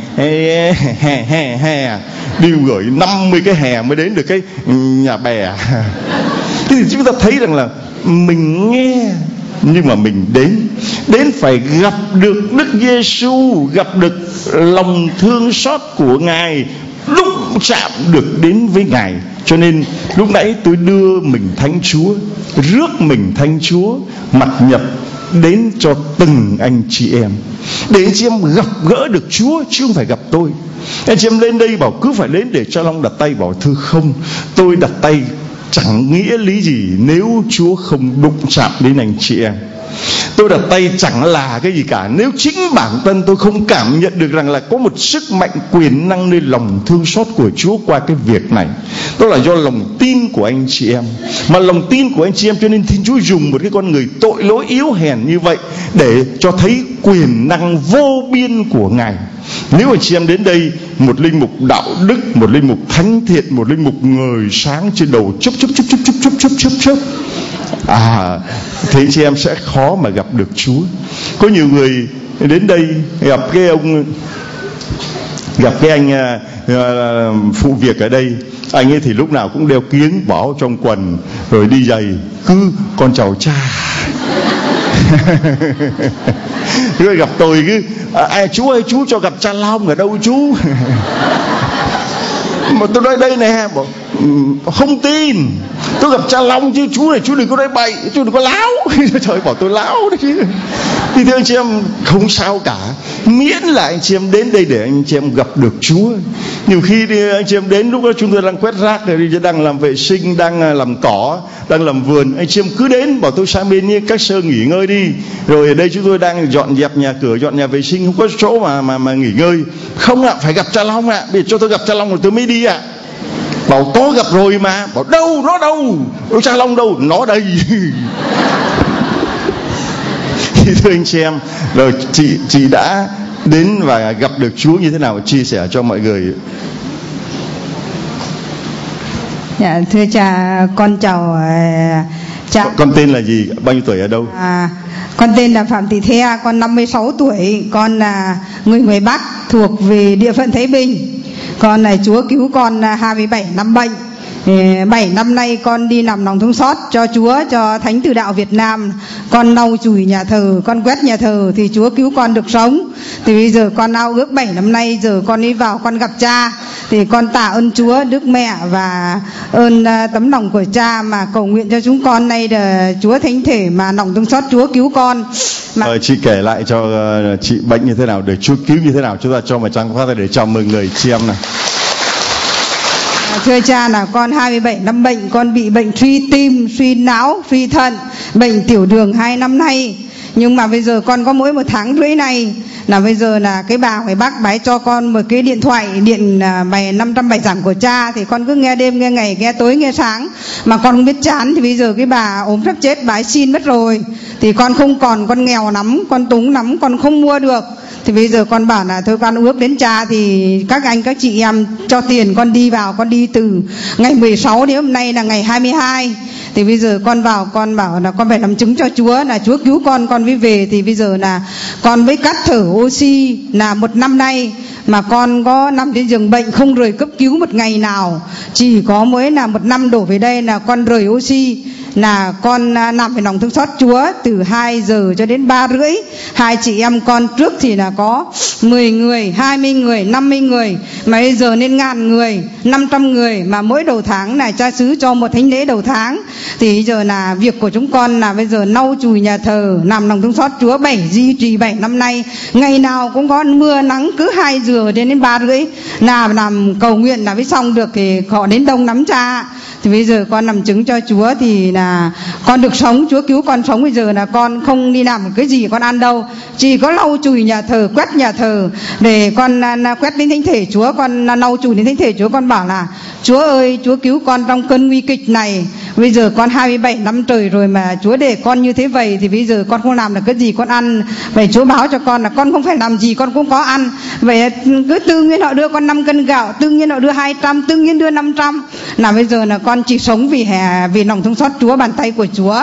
đi gửi 50 cái hè mới đến được cái nhà bè. Thế thì chúng ta thấy rằng là mình nghe, nhưng mà mình đến phải gặp được Đức Giêsu, gặp được lòng thương xót của Ngài, đụng chạm được đến với Ngài. Cho nên lúc nãy tôi đưa mình Thánh Chúa, rước mình Thánh Chúa mặt nhập đến cho từng anh chị em, để anh chị em gặp gỡ được Chúa, chứ không phải gặp tôi. Anh chị em lên đây bảo cứ phải đến để cho Long đặt tay, bảo thưa không, tôi đặt tay chẳng nghĩa lý gì nếu Chúa không đụng chạm đến anh chị em. Tôi đặt tay chẳng là cái gì cả nếu chính bản thân tôi không cảm nhận được rằng là có một sức mạnh quyền năng nơi lòng thương xót của Chúa qua cái việc này. Đó là do lòng tin của anh chị em. Mà lòng tin của anh chị em, cho nên Thiên Chúa dùng một cái con người tội lỗi yếu hèn như vậy để cho thấy quyền năng vô biên của Ngài. Nếu anh chị em đến đây một linh mục đạo đức, một linh mục thánh thiện, một linh mục ngời sáng trên đầu chớp thì chị em sẽ khó mà gặp được Chúa. Có nhiều người đến đây gặp cái anh phụ việc ở đây, anh ấy thì lúc nào cũng đeo kiếng bỏ trong quần, rồi đi giày, cứ con chào cha. Rồi gặp tôi cứ chú ơi, chú cho gặp cha Long ở đâu chú? Mà tôi nói đây nè, bảo không tin, tôi gặp cha Long chứ chú này, chú đừng có nói bậy, chú đừng có láo. Trời, bảo tôi láo đấy chứ. Thì thưa anh chị em, không sao cả, miễn là anh chị em đến đây để anh chị em gặp được Chúa. Nhiều khi thì anh chị em đến lúc đó chúng tôi đang quét rác, đang làm vệ sinh, đang làm cỏ, đang làm vườn, anh chị em cứ đến bảo tôi sang bên các sơ nghỉ ngơi đi. Rồi ở đây chúng tôi đang dọn dẹp nhà cửa, dọn nhà vệ sinh, không có chỗ mà nghỉ ngơi. Không ạ, phải gặp cha Long ạ. Bây giờ cho tôi gặp cha Long rồi tôi mới đi ạ. Bảo có gặp rồi mà. Bảo đâu, nó đâu? Cha Long đâu? Nó đây. Thì thưa anh chị em, rồi chị đã đến và gặp được Chúa như thế nào, chia sẻ cho mọi người. Dạ, thưa cha, con chào cha. Con tên là gì? Bao nhiêu tuổi, ở đâu? Con tên là Phạm Thị The, con 56 tuổi, con là người Bắc, thuộc về địa phận Thái Bình. Con này Chúa cứu con 27 năm bệnh. 7 năm nay con đi làm lòng thương xót cho Chúa, cho Thánh Tử Đạo Việt Nam. Con lau chùi nhà thờ, con quét nhà thờ thì Chúa cứu con được sống. Thì bây giờ con ao ước 7 năm nay, giờ con đi vào con gặp cha. Thì con tạ ơn Chúa, Đức Mẹ và ơn tấm lòng của cha mà cầu nguyện cho chúng con nay là Chúa Thánh Thể mà lòng thương xót Chúa cứu con. Chị kể lại cho chị bệnh như thế nào, để Chúa cứu như thế nào, chúng ta cho một tràng phát để chào mừng người chị em này. Thưa cha, là con 27 năm bệnh, con bị bệnh suy tim, suy não, suy thận, bệnh tiểu đường 2 năm nay. Nhưng mà bây giờ con có mỗi 1 tháng rưỡi này, là bây giờ là cái bà ngoài Bắc bái cho con một cái điện thoại điện bài 500 bài giảng của cha, thì con cứ nghe đêm nghe ngày, nghe tối nghe sáng mà con không biết chán. Thì bây giờ cái bà ốm sắp chết, bà ấy xin mất rồi, thì con không còn, con nghèo lắm, con túng lắm, con không mua được. Thì bây giờ con bảo là thôi con ước đến cha thì các anh các chị em cho tiền con đi vào. Con đi từ ngày 16 đến hôm nay là ngày 22. Thì bây giờ con vào, con bảo là con phải làm chứng cho Chúa là Chúa cứu con mới về. Thì bây giờ là con mới cắt thở oxy là 1 năm nay, mà con có nằm trên giường bệnh không rời cấp cứu một ngày nào. Chỉ có mới là 1 năm đổ về đây là con rời oxy, là con nằm phải lòng thương xót Chúa từ 2 giờ cho đến 3 rưỡi. 2 chị em con trước thì là có 10 người, 20 người, 50 người, mà bây giờ lên 1000 người, 500 người, mà mỗi đầu tháng là cha xứ cho một thánh lễ đầu tháng. Thì bây giờ là việc của chúng con là bây giờ lau chùi nhà thờ, làm lòng thương xót Chúa duy trì 7 năm nay. Ngày nào cũng có mưa nắng, cứ 2 giờ đến 3 rưỡi là làm cầu nguyện là mới xong được. Thì họ đến đông lắm cha. Thì bây giờ con làm chứng cho Chúa thì là con được sống, Chúa cứu con sống. Bây giờ là con không đi làm cái gì con ăn đâu, chỉ có lau chùi nhà thờ, quét nhà thờ để con quét đến thánh thể Chúa, con lau chùi đến thánh thể Chúa. Con bảo là Chúa ơi, Chúa cứu con trong cơn nguy kịch này. Bây giờ con 27 năm trời rồi mà Chúa để con như thế vậy, thì bây giờ con không làm được cái gì con ăn. Vậy Chúa báo cho con là con không phải làm gì con cũng có ăn. Vậy cứ tự nhiên họ đưa con 5 cân gạo, tự nhiên họ đưa 200, tự nhiên đưa 500. Là bây giờ là con chỉ sống vì lòng thương xót Chúa, bàn tay của Chúa.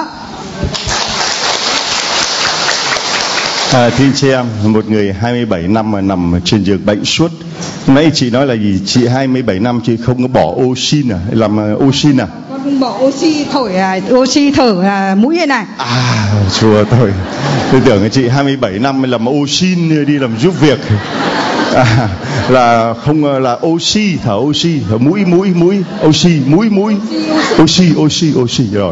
Thưa chị em, một người 27 năm mà nằm trên giường bệnh suốt. Nãy chị nói là gì? Chị 27 năm chị không có bỏ oxy à? Làm oxy à? Con không bỏ oxy thở mũi này. Chùa tôi tưởng là chị 27 năm mới làm oxy đi làm giúp việc. Là không, là oxy, thở oxy, thở mũi oxy, mũi oxy rồi.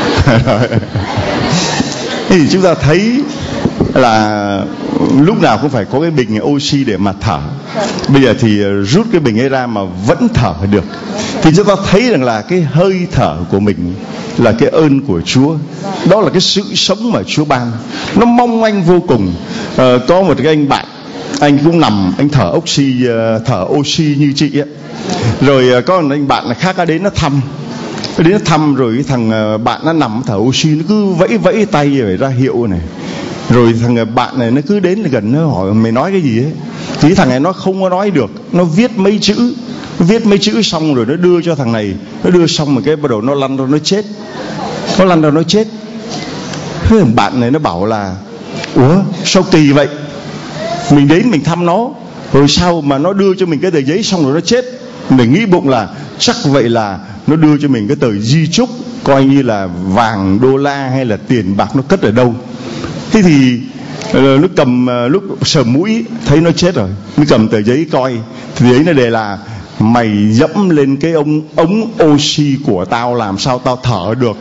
Thì chúng ta thấy là lúc nào cũng phải có cái bình oxy để mà thở. Bây giờ thì rút cái bình ấy ra mà vẫn thở được. Thì chúng ta thấy rằng là cái hơi thở của mình là cái ơn của Chúa. Đó là cái sự sống mà Chúa ban. Nó mong manh vô cùng. Có một cái anh bạn, anh cũng nằm, anh thở oxy như chị ấy. Rồi có một anh bạn khác đến nó thăm, rồi cái thằng bạn nó nằm thở oxy, nó cứ vẫy tay rồi ra hiệu này. Rồi thằng bạn này nó cứ đến gần, nó hỏi mày nói cái gì ấy. Thì thằng này nó không có nói được, nó viết mấy chữ xong rồi nó đưa cho thằng này. Nó đưa xong rồi cái bắt đầu nó lăn ra nó chết. Thế thằng bạn này nó bảo là ủa sao kỳ vậy, mình đến mình thăm nó rồi sao mà nó đưa cho mình cái tờ giấy xong rồi nó chết. Mình nghĩ bụng là chắc vậy là nó đưa cho mình cái tờ di chúc, coi như là vàng đô la hay là tiền bạc nó cất ở đâu. Thế thì nó cầm, lúc sờ mũi thấy nó chết rồi, mới cầm tờ giấy coi. Thì giấy nó đề là mày dẫm lên cái ống oxy của tao làm sao tao thở được.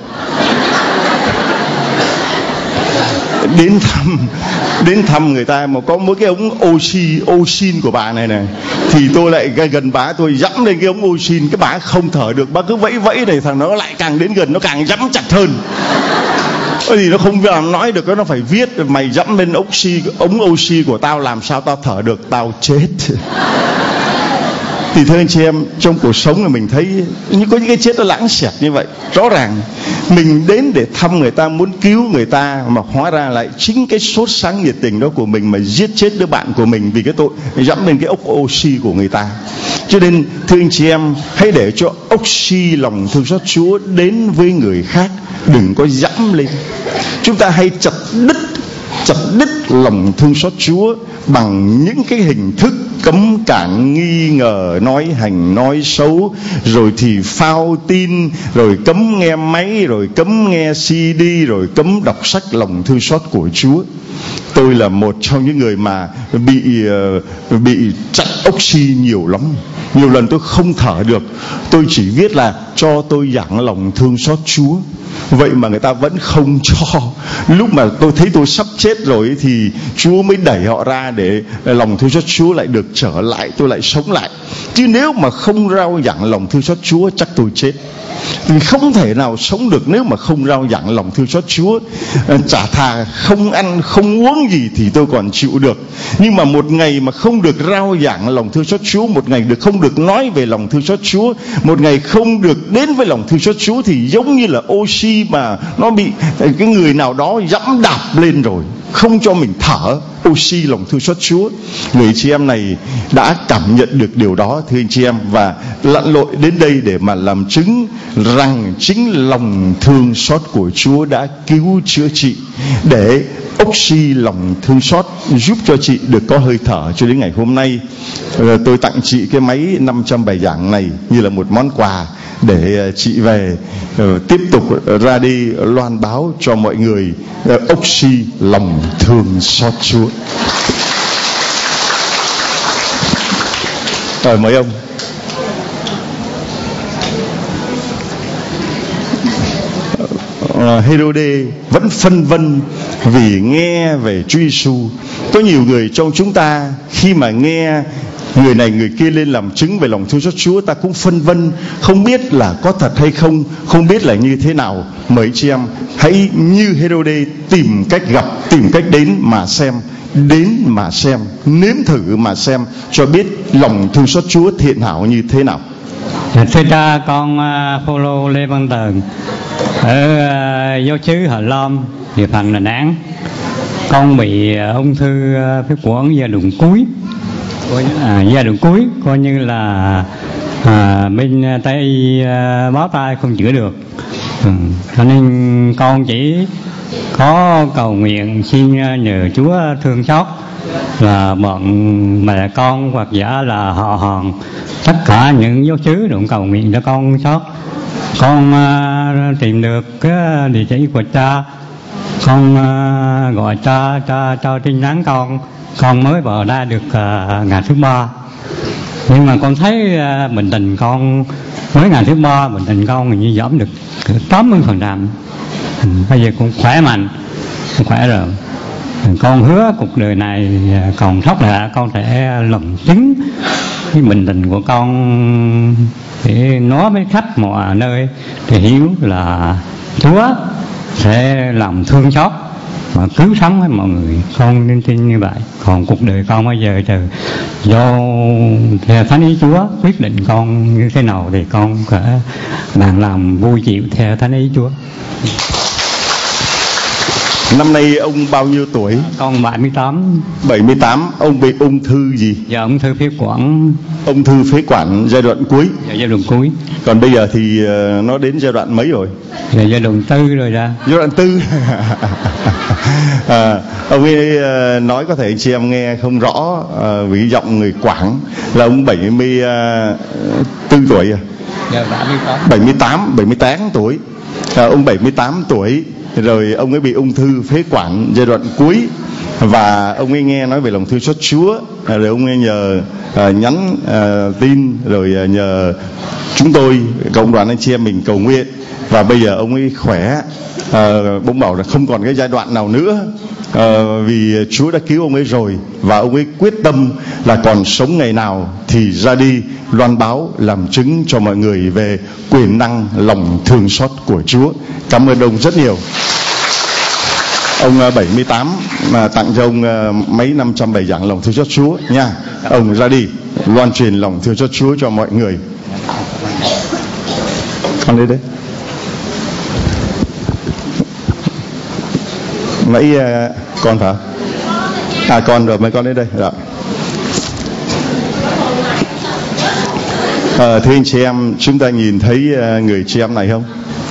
Đến thăm người ta mà có mỗi cái ống oxy của bà này thì tôi lại gần bà, tôi dẫm lên cái ống oxy, cái bà không thở được, bà cứ vẫy này, thằng nó lại càng đến gần nó càng dẫm chặt hơn. Thì nó không làm nói được, nó phải viết mày dẫm lên ống oxy của tao làm sao tao thở được, tao chết. Thì thưa anh chị em, trong cuộc sống là mình thấy có những cái chết nó lãng xẹt như vậy. Rõ ràng mình đến để thăm người ta, muốn cứu người ta, mà hóa ra lại chính cái sốt sáng nhiệt tình đó của mình mà giết chết đứa bạn của mình vì cái tội dẫm lên cái ốc oxy của người ta. Cho nên thưa anh chị em, hãy để cho oxy lòng thương xót Chúa đến với người khác, đừng có dẫm lên. Chúng ta hay chặt đứt lòng thương xót Chúa bằng những cái hình thức cấm cản, nghi ngờ, nói hành nói xấu, rồi thì phao tin, rồi cấm nghe máy, rồi cấm nghe CD, rồi cấm đọc sách lòng thương xót của Chúa. Tôi là một trong những người mà bị chặn oxy nhiều lắm. Nhiều lần tôi không thở được, tôi chỉ viết là cho tôi giảng lòng thương xót Chúa. Vậy mà người ta vẫn không cho. Lúc mà tôi thấy tôi sắp chết rồi thì Chúa mới đẩy họ ra để lòng thương xót Chúa lại được trở lại, tôi lại sống lại. Chứ nếu mà không rao giảng lòng thương xót Chúa chắc tôi chết. Vì không thể nào sống được nếu mà không rao giảng lòng thương xót Chúa. Chả thà không ăn không uống gì thì tôi còn chịu được. Nhưng mà một ngày mà không được rao giảng lòng thương xót Chúa, một ngày không được nói về lòng thương xót Chúa, một ngày không được đến với lòng thương xót Chúa, thì giống như là oxy mà nó bị cái người nào đó dẫm đạp lên rồi, không cho mình thở. oxy lòng thương xót Chúa. Người chị em này đã cảm nhận được điều đó thưa anh chị em, và lặn lội đến đây để mà làm chứng rằng chính lòng thương xót của Chúa đã cứu chữa chị, để oxy lòng thương xót giúp cho chị được có hơi thở cho đến ngày hôm nay. Tôi tặng chị cái máy 500 bài giảng này như là một món quà để chị về tiếp tục ra đi loan báo cho mọi người oxy lòng thương xót Chúa. Rồi mời ông. Herode vẫn phân vân vì nghe về Chúa Giêsu. Có nhiều người trong chúng ta khi mà nghe người này người kia lên làm chứng về lòng thương xót Chúa, ta cũng phân vân, không biết là có thật hay không, không biết là như thế nào. Mời chị em hãy như Herode tìm cách gặp, tìm cách đến mà xem, nếm thử mà xem cho biết lòng thương xót Chúa thiện hảo như thế nào. Thưa cha, con Phaolô Lê Văn Tường ở giáo xứ Hà Long, địa phận Đà Nẵng. Con bị ung thư phế quản giai đoạn cuối, coi như là bên Tây y báo tay không chữa được. Cho nên con chỉ có cầu nguyện xin nhờ Chúa thương xót là bọn mẹ con hoặc giả là họ hàng, tất cả những giáo xứ cũng cầu nguyện cho con xót. Con tìm được cái địa chỉ của cha, con gọi cha cho tin nhắn con mới vào đây được ngày thứ 3. Nhưng mà con thấy bệnh tình con mới ngày thứ 3, bệnh tình con hình như giảm được 80%. Bây giờ cũng khỏe mạnh, khỏe rồi. Con hứa cuộc đời này còn sót lại con sẽ làm chứng cái bệnh tình của con để nói với khách mọi nơi để hiểu là Chúa sẽ làm thương xót mà cứu sống với mọi người. Con nên tin như vậy. Còn cuộc đời con bây giờ do theo thánh ý Chúa quyết định con như thế nào thì con sẽ bạn làm vui chịu theo thánh ý Chúa. Năm nay ông bao nhiêu tuổi? Con 78. 78. Ông bị ung thư gì? Dạ, ung thư phế quản. Ung thư phế quản giai đoạn cuối. Dạ, giai đoạn cuối. Còn bây giờ thì nó đến giai đoạn mấy rồi? Dạ, giai đoạn 4 rồi ra. Giai đoạn 4. Ông ấy nói có thể anh chị em nghe không rõ vì giọng người Quảng, là ông 74 tuổi à? Dạ, 78 tuổi. Ông 78 tuổi rồi ông ấy bị ung thư phế quản giai đoạn cuối, và ông ấy nghe nói về lòng thương xót Chúa, rồi ông ấy nhờ nhắn tin, rồi nhờ chúng tôi cộng đoàn anh chị em mình cầu nguyện, và bây giờ ông ấy khỏe. Bỗng bảo là không còn cái giai đoạn nào nữa, vì Chúa đã cứu ông ấy rồi, và ông ấy quyết tâm là còn sống ngày nào thì ra đi loan báo làm chứng cho mọi người về quyền năng lòng thương xót của Chúa. Cảm ơn ông rất nhiều. Ông 78 mà tặng cho ông mấy 500 bài giảng lòng thương xót Chúa nha. Ông ra đi loan truyền lòng thương xót Chúa cho mọi người. Con lên đấy. Mấy con hả? Con rồi, mấy con đến đây. Rồi. Thưa anh chị em, chúng ta nhìn thấy người chị em này không?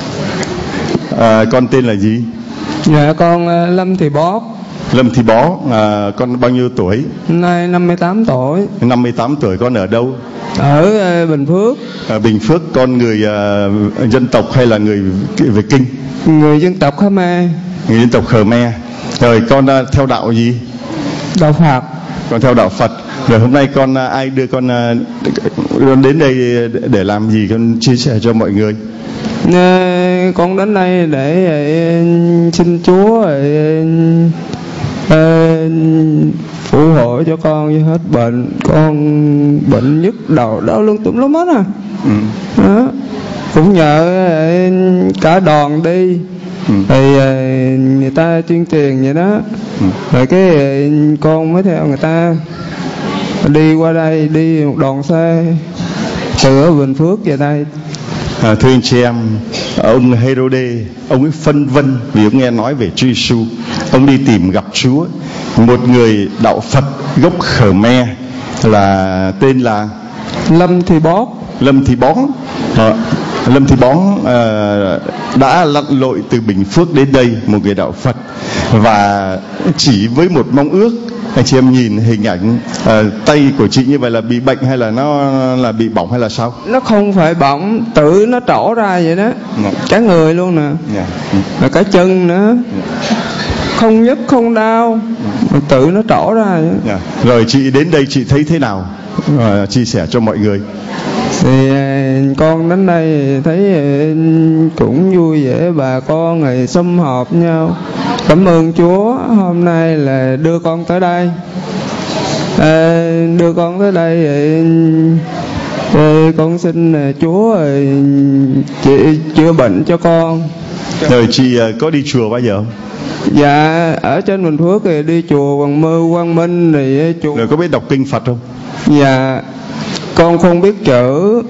Con tên là gì? Dạ, con Lâm Thị Bó. Lâm Thị Bó. Con bao nhiêu tuổi? Nay 58 tuổi. 58 tuổi. Con ở đâu? Ở Bình Phước. Ở Bình Phước. Con người dân tộc hay là người về Kinh? Người dân tộc Khmer. Người dân tộc Khmer. Rồi con theo đạo gì? Đạo Phật. Con theo đạo Phật. Rồi hôm nay con ai đưa con đến đây để làm gì, con chia sẻ cho mọi người? Con đến đây để xin Chúa phù hộ cho con với hết bệnh. Con bệnh nhức đầu đau lưng tùm lum hết à. Đó. Cũng nhờ cả đoàn đi thì người ta tuyên truyền vậy đó. Rồi cái con mới theo người ta đi qua đây, đi một đoàn xe từ ở Bình Phước về đây Thưa anh chị em, ông Herode, ông ấy phân vân vì ông nghe nói về Chúa Giêsu. Ông đi tìm gặp Chúa. Một người đạo Phật gốc Khmer là tên là Lâm Thị Bón. Lâm Thị Bón đã lặn lội từ Bình Phước đến đây, một người đạo Phật, và chỉ với một mong ước. Anh chị em nhìn hình ảnh tay của chị như vậy là bị bệnh hay là nó là bị bỏng hay là sao? Nó không phải bỏng, tự nó trổ ra vậy đó. Cả người luôn nè. Và cả chân nữa. Không nhức không đau, mà tự nó trổ ra vậy. Rồi chị đến đây chị thấy thế nào? Chia sẻ cho mọi người. Thì con đến đây thấy cũng vui vẻ, bà con rồi sum họp nhau. Cảm ơn Chúa hôm nay là đưa con tới đây. Đưa con tới đây con xin Chúa chữa bệnh cho con. Rồi chị có đi chùa bao giờ không? Dạ, ở trên Bình Phước thì đi chùa Hoàng Mơ, Quang Minh thì chùa. Rồi có biết đọc kinh Phật không? Dạ, con không biết chữ.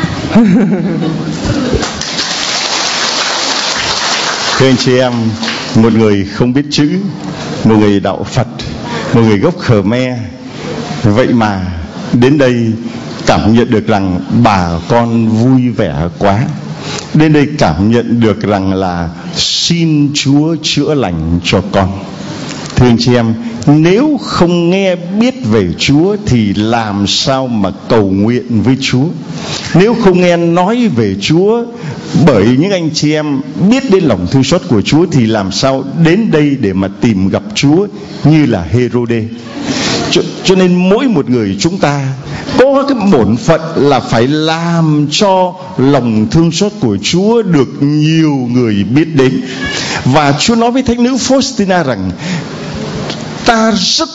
Thưa anh chị em, một người không biết chữ, một người đạo Phật, một người gốc Khmer, vậy mà đến đây cảm nhận được rằng bà con vui vẻ quá. Đến đây cảm nhận được rằng là xin Chúa chữa lành cho con. Thưa anh chị em, nếu không nghe biết về Chúa thì làm sao mà cầu nguyện với Chúa? Nếu không nghe nói về Chúa bởi những anh chị em biết đến lòng thương xót của Chúa thì làm sao đến đây để mà tìm gặp Chúa như là Herode? Cho nên mỗi một người chúng ta có cái bổn phận là phải làm cho lòng thương xót của Chúa được nhiều người biết đến. Và Chúa nói với thánh nữ Faustina rằng ta rất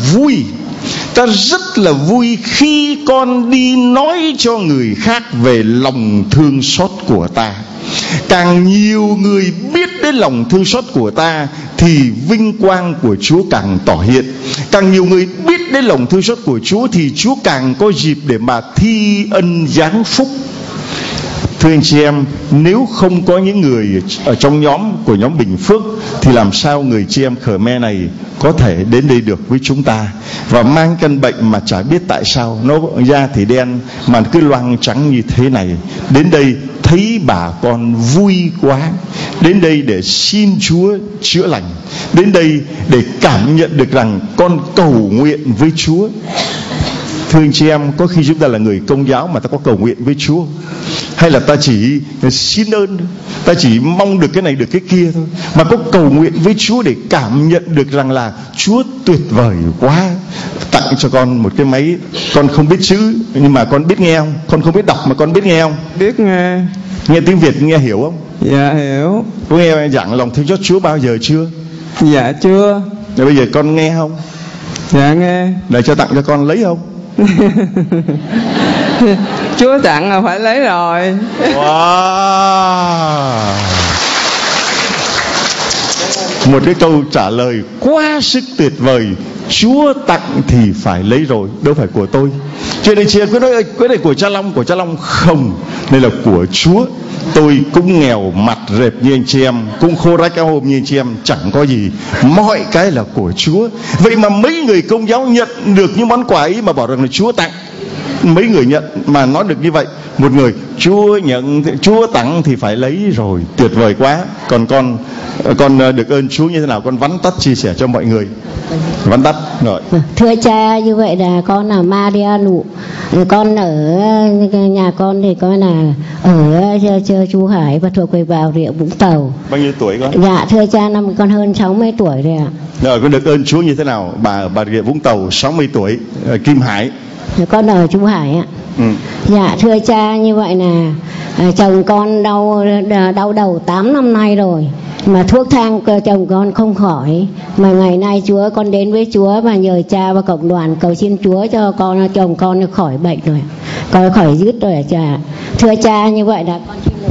là vui khi con đi nói cho người khác về lòng thương xót của ta. Càng nhiều người biết đến lòng thương xót của ta thì vinh quang của Chúa càng tỏ hiện. Càng nhiều người biết đến lòng thương xót của Chúa thì Chúa càng có dịp để mà thi ân giáng phúc. Thưa anh chị em, nếu không có những người ở trong nhóm Bình Phước thì làm sao người chị em Khmer này có thể đến đây được với chúng ta và mang căn bệnh mà chả biết tại sao nó da thì đen mà cứ loang trắng như thế này. Đến đây thấy bà con vui quá, đến đây để xin Chúa chữa lành, đến đây để cảm nhận được rằng con cầu nguyện với Chúa. Thưa anh chị em, có khi chúng ta là người Công giáo mà ta có cầu nguyện với Chúa, hay là ta chỉ xin ơn, ta chỉ mong được cái này được cái kia thôi, mà có cầu nguyện với Chúa để cảm nhận được rằng là Chúa tuyệt vời quá, tặng cho con một cái máy. Con không biết chữ nhưng mà con biết nghe không? Con không biết đọc mà con biết nghe không? Biết nghe. Nghe tiếng Việt nghe hiểu không? Dạ hiểu. Có nghe giảng lòng thương xót Chúa bao giờ chưa? Dạ chưa. Rồi bây giờ con nghe không? Dạ nghe. Để cho tặng cho con lấy không? Chúa tặng là phải lấy rồi. Wow. Một cái câu trả lời quá sức tuyệt vời. Chúa tặng thì phải lấy rồi, đâu phải của tôi. Cho nên chị em cứ nói cái này của cha Long không, đây là của Chúa. Tôi cũng nghèo mặt rệp như anh chị em, cũng khô rách áo hôm như anh chị em, chẳng có gì, mọi cái là của Chúa. Vậy mà mấy người Công giáo nhận được những món quà ấy mà bảo rằng là Chúa tặng. Mấy người nhận mà nói được như vậy. Một người Chúa nhận, Chúa tặng thì phải lấy rồi, tuyệt vời quá. Còn con được ơn Chúa như thế nào, con vắn tắt chia sẻ cho mọi người. Vắn tắt rồi. Thưa cha, như vậy là con là Maria Nụ, con ở nhà con thì con là ở Chú Hải và thuộc về Bà Rịa Vũng Tàu. Bao nhiêu tuổi con? Dạ thưa cha, năm con hơn 60 tuổi rồi ạ. Rồi con được ơn Chúa như thế nào? Bà Rịa Vũng Tàu 60 tuổi, Kim Hải. Con ở Chú Hải ạ. Dạ thưa cha, như vậy là chồng con đau đầu 8 năm nay rồi, mà thuốc thang chồng con không khỏi, mà ngày nay Chúa con đến với Chúa và nhờ cha và cộng đoàn cầu xin Chúa cho chồng con được khỏi bệnh rồi, con khỏi dứt rồi cha. Thưa cha, như vậy là con xin lỗi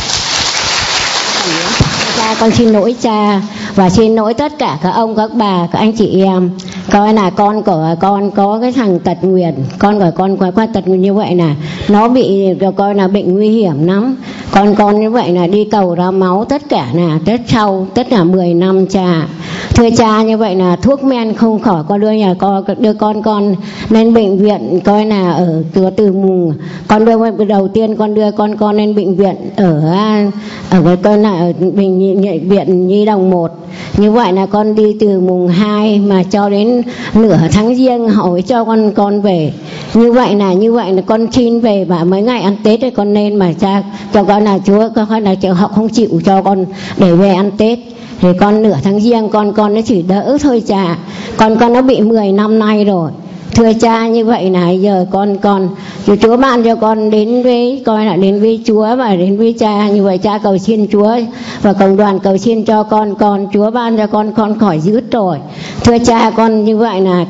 cha, con xin lỗi cha và xin lỗi tất cả các ông các bà các anh chị em. Coi là con của con có cái thằng tật nguyền, con của con qua tật nguyền như vậy là nó bị coi là bệnh nguy hiểm lắm, Con như vậy là đi cầu ra máu tất cả là tất cả 10 năm cha. Thưa cha, như vậy là thuốc men không khỏi, con đưa con lên bệnh viện, coi là ở từ mùng con đưa đầu tiên con đưa con lên bệnh viện ở con là ở bệnh viện Nhi Đồng 1. Như vậy là con đi từ mùng 2 mà cho đến nửa tháng Giêng họ mới cho con về. Như vậy là con xin về, và mấy ngày ăn Tết thì con lên mà cha cho con là Chúa họ không chịu cho con để về ăn Tết. Thì con nửa tháng Giêng con nó chỉ đỡ thôi cha. Con nó bị 10 năm nay rồi. Thưa cha, như vậy là giờ con Chúa ban cho con đến với đến với Chúa và đến với cha. Như vậy cha cầu xin Chúa và cộng đoàn cầu xin cho con Chúa ban cho con khỏi dứt rồi. Thưa cha, con như vậy là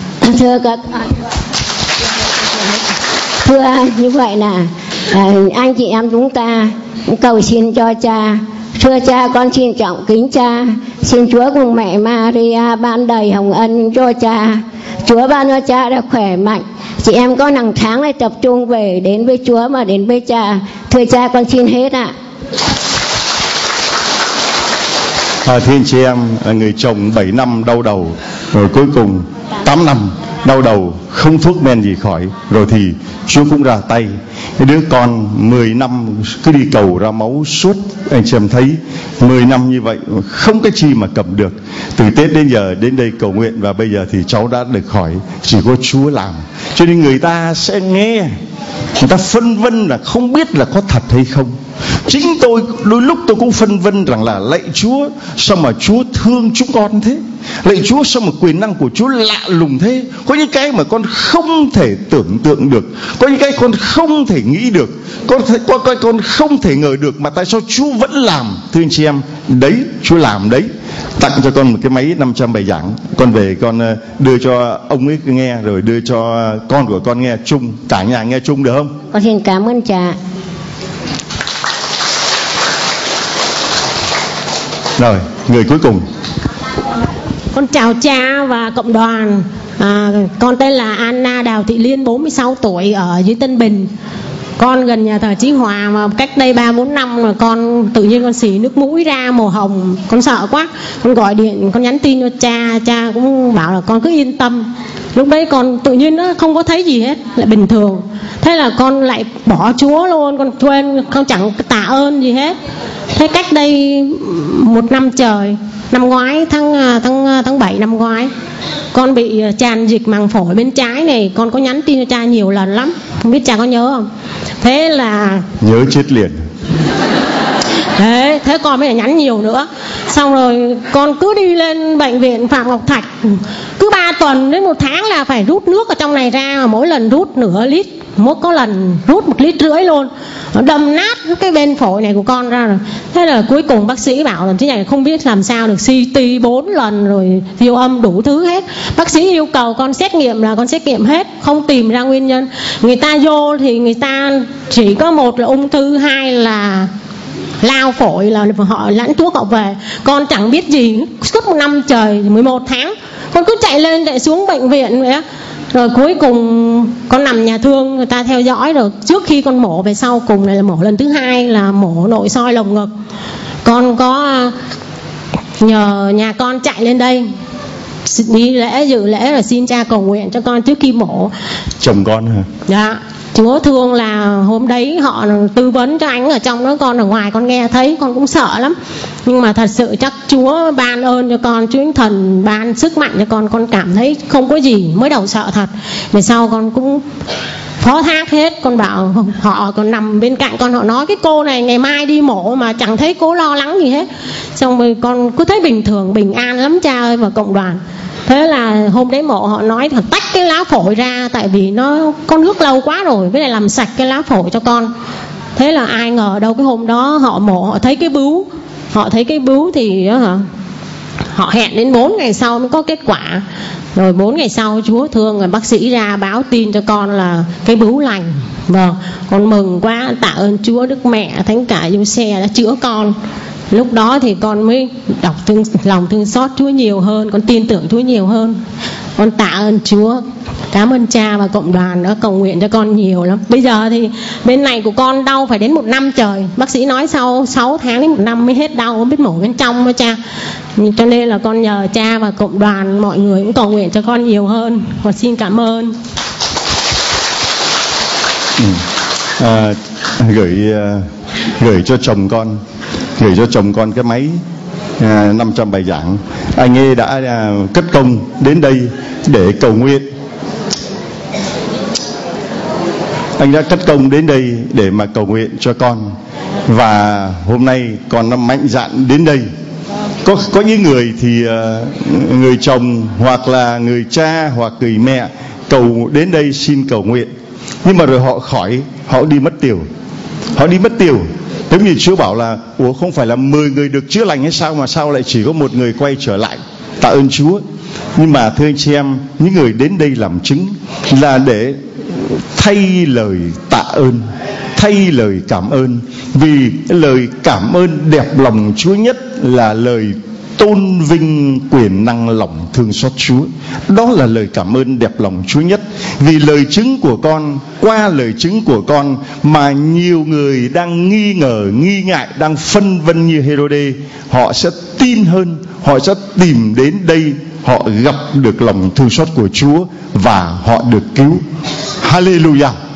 thưa như vậy là anh chị em chúng ta cầu xin cho cha. Thưa cha, con xin trọng kính cha, xin Chúa cùng mẹ Maria ban đầy hồng ân cho cha. Chúa ban cho cha được khỏe mạnh. Chị em có hàng tháng này tập trung về đến với Chúa mà đến với cha. Thưa cha, con xin hết ạ. Thưa anh chị em, người chồng 7 năm đau đầu, rồi cuối cùng 8 năm đau đầu không thuốc men gì khỏi, rồi thì Chúa cũng ra tay. Cái đứa con 10 năm cứ đi cầu ra máu suốt, anh chị em thấy 10 năm như vậy không cái chi mà cầm được. Từ Tết đến giờ đến đây cầu nguyện, và bây giờ thì cháu đã được khỏi, chỉ có Chúa làm. Cho nên người ta sẽ nghe, người ta phân vân là không biết là có thật hay không. Chính tôi đôi lúc tôi cũng phân vân rằng là lạy Chúa, sao mà Chúa thương chúng con thế? Lạy Chúa, sao mà quyền năng của Chúa lạ lùng thế? Có những cái mà con không thể tưởng tượng được, có những cái con không thể nghĩ được, con không thể ngờ được, mà tại sao Chúa vẫn làm? Thưa anh chị em, đấy Chúa làm đấy. Tặng cho con một cái máy 500 bài giảng, con về con đưa cho ông ấy nghe, rồi đưa cho con của con nghe chung, cả nhà nghe chung được không? Con xin cảm ơn cha. Rồi, người cuối cùng. Con chào cha và cộng đoàn. Con tên là Anna Đào Thị Liên, 46 tuổi, ở dưới Tân Bình. Con gần nhà thờ Chí Hòa, mà cách đây 3-4 năm mà con tự nhiên con xì nước mũi ra mồ hồng, con sợ quá. Con gọi điện, con nhắn tin cho cha, cha cũng bảo là con cứ yên tâm. Lúc đấy con tự nhiên nó không có thấy gì hết, lại bình thường. Thế là con lại bỏ Chúa luôn, con quên, con chẳng tạ ơn gì hết. Thế cách đây 1 năm trời, năm ngoái tháng 7 năm ngoái, con bị tràn dịch màng phổi bên trái này. Con có nhắn tin cho cha nhiều lần lắm, không biết cha có nhớ không? Thế là nhớ chết liền. Thế con mới nhắn nhiều nữa. Xong rồi con cứ đi lên bệnh viện Phạm Ngọc Thạch, cứ 3 tuần đến 1 tháng là phải rút nước ở trong này ra, mà mỗi lần rút nửa lít, có lần rút 1,5 lít luôn. Nó đâm nát cái bên phổi này của con ra rồi. Thế là cuối cùng bác sĩ bảo là thế này không biết làm sao được, CT 4 lần rồi siêu âm đủ thứ hết. Bác sĩ yêu cầu con xét nghiệm là con xét nghiệm hết, không tìm ra nguyên nhân. Người ta vô thì người ta chỉ có một là ung thư, 2 là lao phổi, là họ lãnh thuốc họ về. Con chẳng biết gì, suốt 1 năm trời, 11 tháng con cứ chạy lên chạy xuống bệnh viện vậy á. Rồi cuối cùng con nằm nhà thương, người ta theo dõi. Rồi trước khi con mổ về sau cùng này là mổ lần thứ 2, là mổ nội soi lồng ngực. Con có nhờ nhà con chạy lên đây đi lễ, dự lễ, rồi xin cha cầu nguyện cho con trước khi mổ. Chồng con hả? Dạ. Chúa thương là hôm đấy họ tư vấn cho anh ở trong đó, con ở ngoài con nghe thấy con cũng sợ lắm. Nhưng mà thật sự chắc Chúa ban ơn cho con, Chúa Thần ban sức mạnh cho con cảm thấy không có gì. Mới đầu sợ thật, về sau con cũng phó thác hết. Con bảo họ còn nằm bên cạnh con, họ nói cái cô này ngày mai đi mổ mà chẳng thấy cô lo lắng gì hết. Xong rồi con cứ thấy bình thường, bình an lắm cha ơi, và cộng đoàn. Thế là hôm đấy mổ họ nói phải tách cái lá phổi ra, tại vì con hước lâu quá rồi, với lại làm sạch cái lá phổi cho con. Thế là ai ngờ đâu cái hôm đó họ mổ, họ thấy cái bướu thì họ hẹn đến 4 ngày sau mới có kết quả. Rồi 4 ngày sau Chúa thương, rồi bác sĩ ra báo tin cho con là cái bướu lành. Vâng, con mừng quá, tạ ơn Chúa, Đức Mẹ, Thánh Cả Giuse đã chữa con. Lúc đó thì con mới đọc lòng thương xót Chúa nhiều hơn, con tin tưởng Chúa nhiều hơn. Con tạ ơn Chúa, cảm ơn cha và cộng đoàn đã cầu nguyện cho con nhiều lắm. Bây giờ thì bên này của con đau phải đến 1 năm trời. Bác sĩ nói sau 6 tháng đến 1 năm mới hết đau, không biết mổ bên trong đó cha. Cho nên là con nhờ cha và cộng đoàn mọi người cũng cầu nguyện cho con nhiều hơn. Con xin cảm ơn. Gửi cho chồng con cái máy 500 bài giảng. Anh ấy đã cất công đến đây để cầu nguyện. Anh đã cất công đến đây để mà cầu nguyện cho con. Và hôm nay con nó mạnh dạn đến đây. Có những người thì người chồng hoặc là người cha hoặc người mẹ đến đây xin cầu nguyện, nhưng mà rồi họ khỏi, họ đi mất tiêu. Giống như Chúa bảo là ủa không phải là 10 người được chữa lành hay sao mà sao lại chỉ có 1 người quay trở lại. Tạ ơn Chúa. Nhưng mà thưa anh chị em, những người đến đây làm chứng là để thay lời tạ ơn, thay lời cảm ơn. Vì lời cảm ơn đẹp lòng Chúa nhất là lời tôn vinh quyền năng lòng thương xót Chúa. Đó là lời cảm ơn đẹp lòng Chúa nhất. Vì lời chứng của con, qua lời chứng của con mà nhiều người đang nghi ngờ, nghi ngại, đang phân vân như Herode, họ sẽ tin hơn, họ sẽ tìm đến đây, họ gặp được lòng thương xót của Chúa và họ được cứu. Hallelujah.